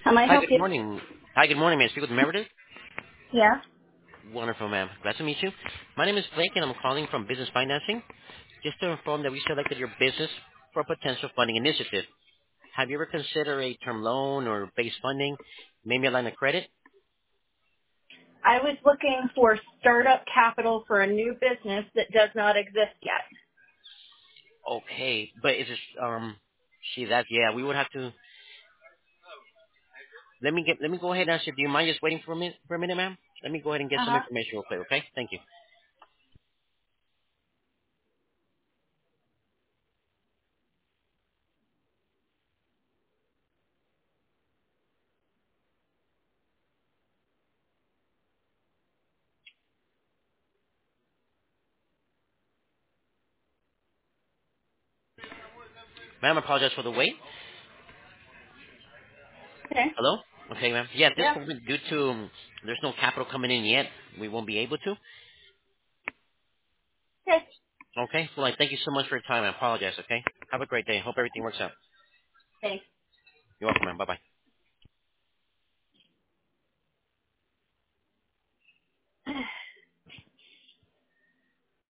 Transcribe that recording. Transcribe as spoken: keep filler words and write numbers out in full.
How may I Hi, help good you? morning. Hi, good morning. May I speak with Meredith? Yeah. Wonderful, ma'am. Glad to meet you. My name is Blake, and I'm calling from Business Financing. Just to inform that we selected your business for a potential funding initiative. Have you ever considered a term loan or base funding, maybe a line of credit? I was looking for startup capital for a new business that does not exist yet. Okay, but is it um? See that? Yeah, we would have to. Let me get. Let me go ahead and ask you. Do you mind just waiting for a minute, for a minute, ma'am? Let me go ahead and get some Uh-huh. information real quick. Okay? Thank you, ma'am. I apologize for the wait. Okay. Hello? Okay, ma'am. Yeah, at this Yeah. moment, due to um, there's no capital coming in yet, we won't be able to. Okay. Okay? Well, I thank you so much for your time. I apologize, okay? Have a great day. Hope everything works out. Thanks. You're welcome, ma'am. Bye-bye.